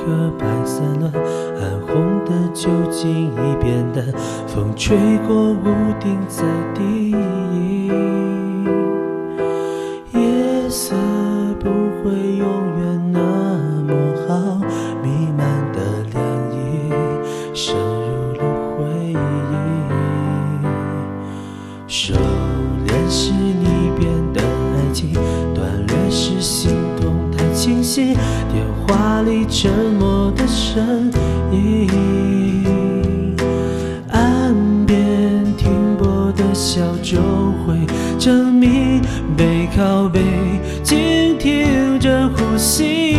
颗白散了，暗红的酒精已变淡，风吹过屋顶在低吟，夜色不会永远那么好，弥漫的凉意渗入了回忆，收敛时你变的爱情，断裂时心动太清晰，电话里沉默的声音，岸边停泊的小舟会证明背靠背静听着呼吸，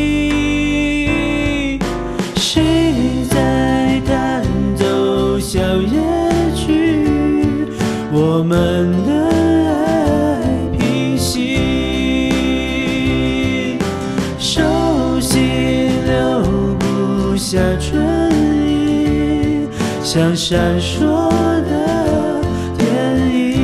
谁在弹奏小夜曲，我们的爱平息，手心留不下春意，像闪烁的天意。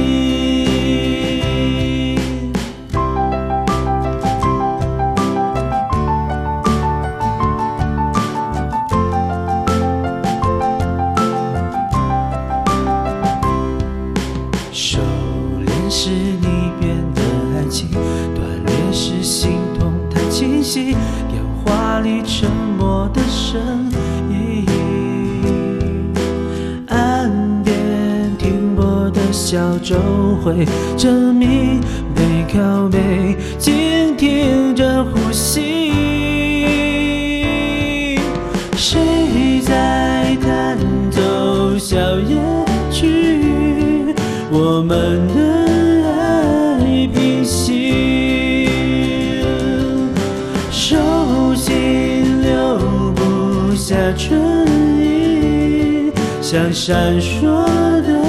收敛时你变的爱情，断裂时心痛太清晰，电话里沉默的声音，岸边停泊的小舟会证明背靠背静听着呼吸，谁在弹奏小夜曲，我们的爱平息，手心留不下春意，像闪烁的